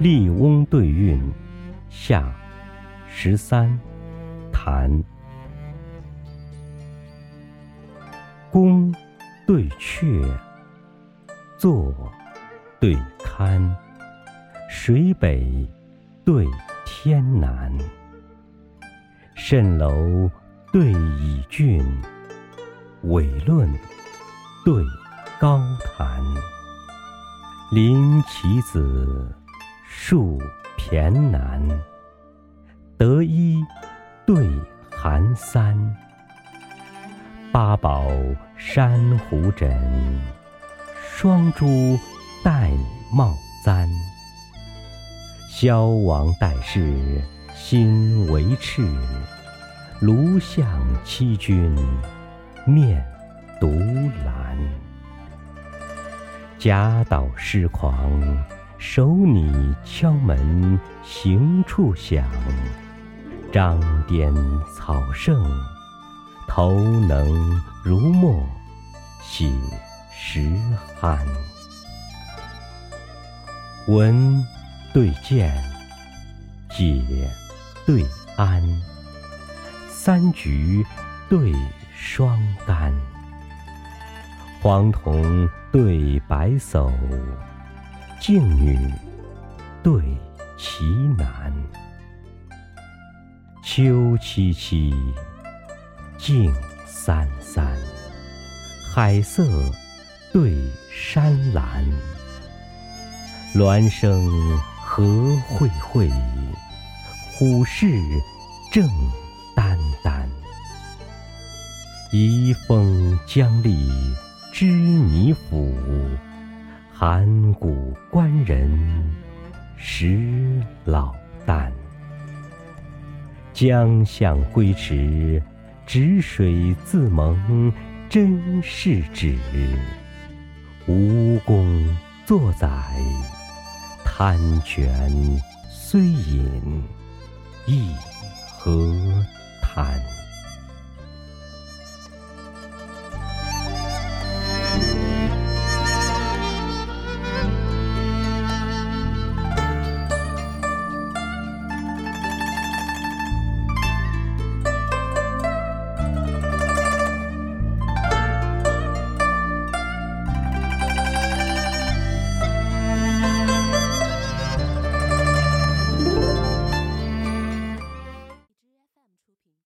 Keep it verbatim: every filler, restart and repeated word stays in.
笠翁对韵下十三谈。宫对阙，坐对堪，水北对天南。蜃楼对蚁郡，纬论对高谈。临其子，述骈难。得一对寒三。八宝珊瑚枕，双珠玳瑁簪。萧王待世，心为赤。卢象欺君，面独蓝。贾岛失狂，手拟敲门行处响。张颠草盛，头能如墨写实酣。文对鉴，解对安。三菊对双干，黄童对白叟，静女对奇男。秋凄凄，静三三，海色对山蓝。孪生何蕙蕙，虎视正眈眈。移风将立知弥府，函谷关人识老旦。江向归迟，止水自蒙真是止。吴宫作宰，贪泉虽饮亦何贪。